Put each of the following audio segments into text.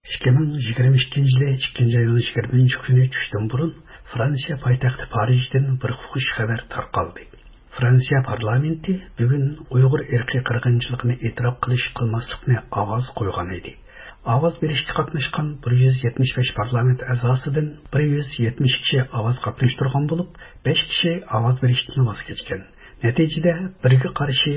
2022 yılı 2. ayının 20. günü düşten burun Fransiya paytaxtı Parijdən bir xuş xəbər tarqaldı. Fransiya parlamenti bugün Uyğur irqi qırğınçılığını etiraf qilish qilmaslikni ovoz qo'ygan edi. Ovoz berishga qatnashgan 175 parlament a'zosidan 170 kishi ovoz qatnashtirgan bo'lib, 5 kishi ovoz berishdan voz kechgan. Natijada birga qarshi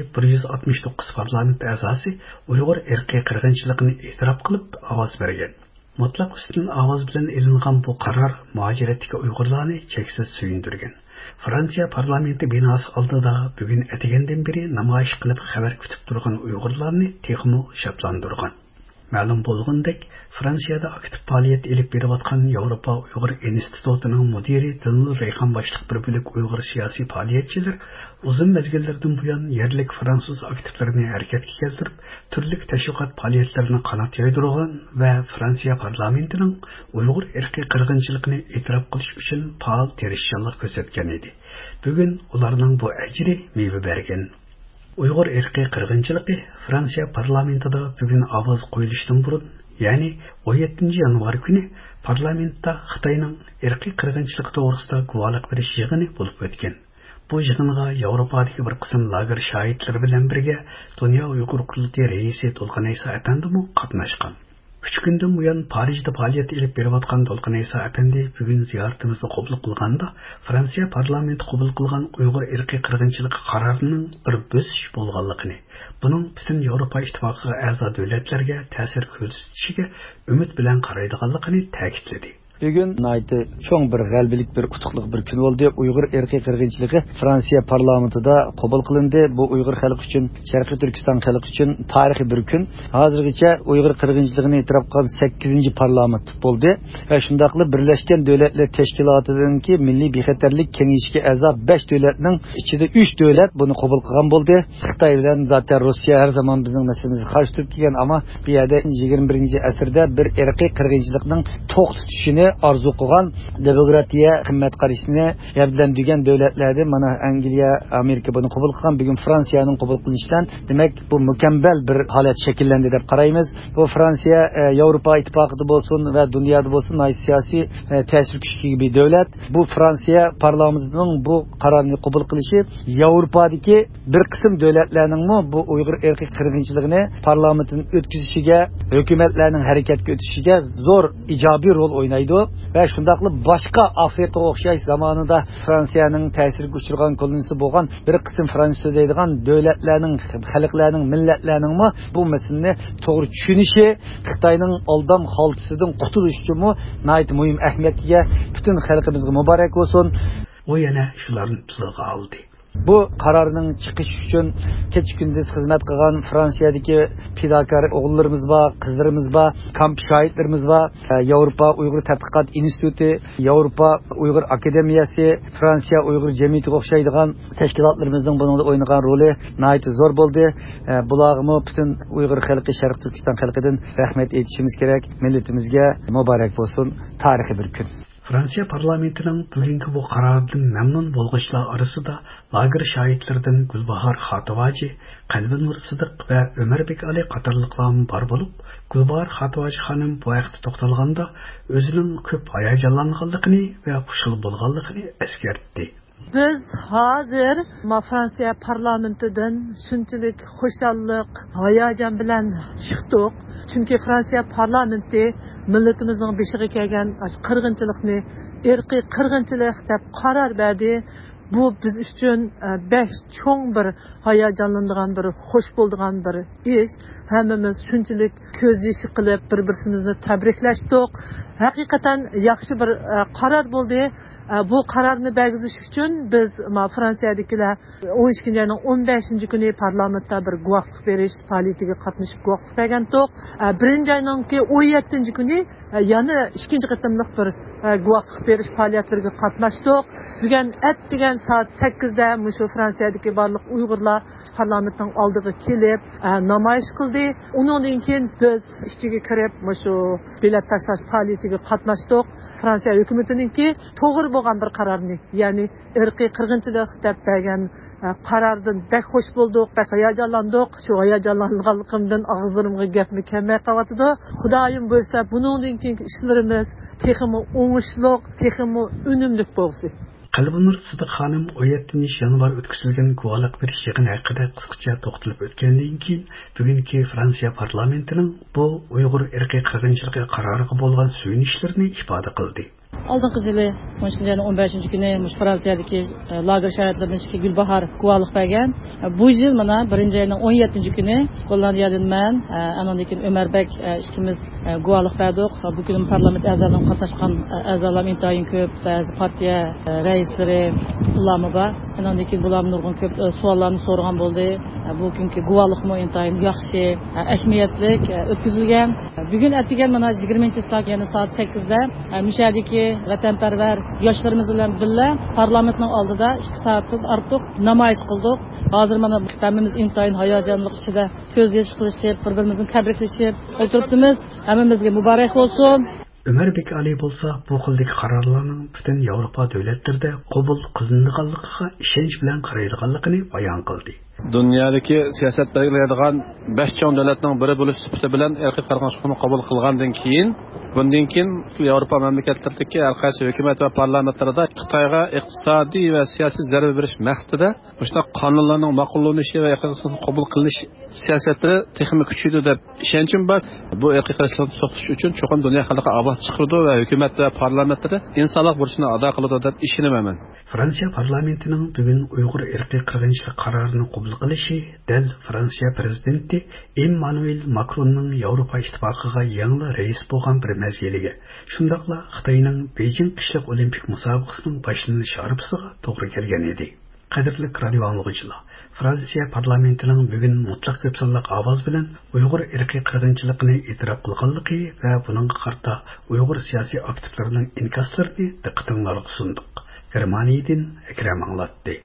169 parlament a'zosi Uyğur irqi qirg'inchiligini e'tirof qilib ovoz bergan. Mutlaq ustidan ovoz bilan elingan bu qaror muhojiratdagi Uyg'urlarni cheksiz suyundirgan. Fransiya parlamenti binosi oldida bugun atagandan beri namoyish qilib xabar kutib turgan Uyg'urlarni texmo shodlantirgan. Ma'lum bo'lgandek, Fransiyada aktiv faoliyat elib berayotgan Yevropa Uyg'ur institutining mudiri Dilnur Rayhon boshliq bir bo'lik Uyg'ur siyosiy faoliyatchilar uzun mezgillardan buyon yerlik fransuz aktivlarini harakatga keltirib, turli tashviqot faoliyatlarini qanot yaydirgan va Fransiya parlamentining Uyg'ur irqiy qirg'inchiligini e'tirof qilish uchun faol tirishchilik ko'rsatgan edi. Bugun ularning bu ajri meva bergan. Uyghur irqiy qirg'inchiligi Fransiya parlamentida bugun ovoz qo'yilishdan burun, ya'ni 17 yanvar kuni parlamentda Xitoyning irqiy qirg'inchiligi to'g'risida guvohlik berish yig'ini bo'lib o'tgan. Bu yig'inga Yevropadagi bir qism lager shohidlari bilan birga Dunyo Uyg'ur qurultiyi raisi To'lqin Ayso apandi qatnashgan. 3 kundan buyon Parijda faoliyat elib berayotgan To'lqin Ayso apandi bugun ziyoratimizni qabul qilganda Fransiya parlamenti qabul qilgan Uyg'ur irqiy qirg'inchiligi qarorining bir bo'sish bo'lganligini, buning butun Yevropa ittifoqiga a'zo davlatlarga ta'sir ko'rsatishiga umid bilan qaraydiganligini ta'kidladi. Bugün naiti çoğun bir galbilik bir kutukluk bir gün oldu. Uygur erkek kırgınçılığı Fransiya parlamentida kabul kılındı. Bu Uygur halkı için, Şarkı Türkistan halkı için tarihi bir gün. Hazırgıça Uygur kırgınçılığını itiraf kılan 8. parlament oldu. Ve şundaklı Birleşken Devletler Teşkilatı'nın ki Milli Bexaterlik Kengişi'ne a'zo 5 devletinin içinde 3 devlet bunu kabul kılan oldu. Xitoy bilan zaten Rusya her zaman bizim meselemizi karşı tutken ama bir yerde 21. asırda bir erkek kırgınçılığının to'xtatishini arzu qilgan demokratiya qimmat qarashini yablandigan davlatlarda mana Angliya, Amerika buni qabul qilgan, bugun Fransiyaning qabul qilishidan demak bu mukammal bir holat shakllandi deb qaraymiz. Bu Fransiya Yevropa ittifoqida bo'lsin va dunyoda bo'lsin siyosiy ta'sir kuchiga bir davlat. Bu Fransiya parlamentining bu qarorni qabul qilishi Yevropadagi bir qism davlatlarning bu Uyg'ur erkak qirg'inchiligini parlamentning o'tkazishiga, hukumatlarning harakatga o'tishiga zo'r ijobiy rol o'ynaydi. Ve şundaklı başka Afrika okşayış zamanında Fransa'nın tesirine uçurgan kolonisi boğan bir kısım Fransız deydiğen devletlerinin, halklarının, milletlerinin mi bu meseleni doğru düşünüşü, Xitayning aldam haltısının kurtuluşu mu nayet mühim ehemmiyetiye bütün halkımızga mübarek olsun. O yana şuların tuzağı aldı. Bu kararının çıkış için keç gündüz hizmet kılan Fransiyadaki fidakar oğullarımız var, kızlarımız var, kamp şahitlerimiz var. Avrupa Uygur Tədqiqat İnstitutu, Avrupa Uygur Akademiyası, Fransiya Uygur Cemiyeti okşaydıgan teşkilatlarımızın bununla oynayan rolü nayet zor oldu. Bulağımı bütün Uygur halkı, Şarkı Türkistan halkıdan rahmet etişimiz gerek. Milletimizge mübarek olsun. Tarihi bir gün. Fransiya parlamentinin bugünkü bu karardan memnun bo'lg'ishlar arasida lager shohidlaridan Gulbahor Xotivaji, Qalbinur Sidiq va Ömerbek Ali qatorliqlar bor bo'lib, Gulbahor Xotivaji xonim bu vaqtda to'xtalganda o'zining ko'p hayajonlanganligini va xushal bo'lganligini eskartdi. Biz hazır Fransiya parlamentidan shunchalik xushallik, hayajon bilan chiqdik. Chunki Fransiya parlamenti millatimizning beshiga kelgan qirg'inchilikni irqiy qirg'inchilik deb qaror berdi. Bu biz uchun cho'ng bir hayajonlanadigan bir xush bo'ladigan bir ish. Hammamiz shunchalik ko'z yoshi qilib bir-birimizni tabriklashdik. Haqiqatan yaxshi bir qaror bo'ldi. Bu qarorni belgilash uchun biz Fransiyadagilar 12 ayning 15 kuni parlamentda bir guvohlik berish faoliyatiga qatnashib guvohlik bergandik. 1 ayning 17 kuni yana ikkinchi qatimliq bir guvohlik berish faoliyatlariga qatnashdik. Bugun degan soat 8da mushu Fransiyadagi barliq Uyg'urlar parlamentning oldiga kelib namoyish qildi. Undan keyin biz ishchiga kirib mushu bilet tashlash faoliyatiga qatnashdik. Fransiya hukumatiningki to'g'ri bo'lgan bir qarorni, ya'ni irqiy qirg'inchilik deb bergan qarordan bek xush bo'ldik, bek hayajonlandik. Shu hayajonlanganligimdan og'izlarimga gapni kelmay qolyapti. Xudoyim bo'lsa, buningdan keyingi ishlarimiz texmi o'ngishli, texmi unumli bo'lsin. Qalbinur Sidiq xonim 17 yanvar o'tkazilgan guvohlik berish yig'ini haqida qisqacha to'xtalib o'tgandan keyin bugungi Fransiya parlamentining bu Uyg'ur irqiy qirg'inchiligi qaroriga bo'lgan suyunishlarini ifoda qildi. Aldınqı yılı 15. günü Fransiyadaki lager şahitlerindeki Gülbahar guvalık bergen. Bu yıl mana 1. ayının 17. günü Hollandiyadan men, anondikin Ömer Bek ikimiz guvalık berdik. Bu gün parlament a'zalarining qatnashgan a'zolar intayin ko'p, ba'zi partiya raisleri ularni bor. Anondikin bular nurg'un ko'p savollarni so'ragan bo'ldi. Bu günkü guvalıkmı intayin yaxshi, ahmiyatlik o'tkazilgan. Bugun atigan mana 20-soat yani saat 8da Mishadagi vatanparvar yoshlarimiz bilan birga parlamentning oldida 2 soatdan ortiq namoyish qildik. Hozir mana hammamiz intayin hayajonlik ichida ko'z yosh qilishib, bir-birimizni tabriklashib o'tiribmiz. Hammamizga muborak bo'lsin. Ömer Bek Ali bo'lsa, bu xildagi qarorlarning butun Yevropa davlatlarida qabul qilinganligiga ishonch bilan qaraydiganligini bayon qildi. Dunyodagi siyosat belgilaydigan 5 chong davlatning biri bo'lish sifati bilan irqiy qirg'inchilikni qabul qilgandan keyin, bundan keyin Yevropa mamlakatlaridagi har qaysi hukumat va parlamentlarida Xitoyga iqtisodiy va siyosiy zarba berish maqsadida bu qonunlarning ma'qullanishi va qabul qilinish siyosati texnik kuchaydi deb ishonchim bor. Bu irqiy qirg'inchilikni to'xtatish uchun cho'qim dunyo xalqiga ogoh chiqardi va hukumat va parlamentlarda insonlik burchini ado qiladi deb ishonaman. Fransiya parlamentining bugun Uyg'ur irqiy qirg'inchilik qarorini qabul qilishi dal Fransiya prezidenti Emmanuel Macronning Yevropa ittifoqiga yangi rais bo'lgan bir mazgiliga, shundaqla Xitoyning Beijing qishliq olimpik musobaqasining boshlanish arafasiga to'g'ri kelgan edi. Qadrli radio anglovchilar, Fransiya parlamentining bugun mutlaq ko'p sonli ovoz bilan Uyg'ur irqiy qirg'inchiligini e'tirof qilganligi va buningga qarata Uyg'ur siyosiy aktivlarining inkaslarini diqqatingizga sundiq. Germaniyadan Akram anglatdi.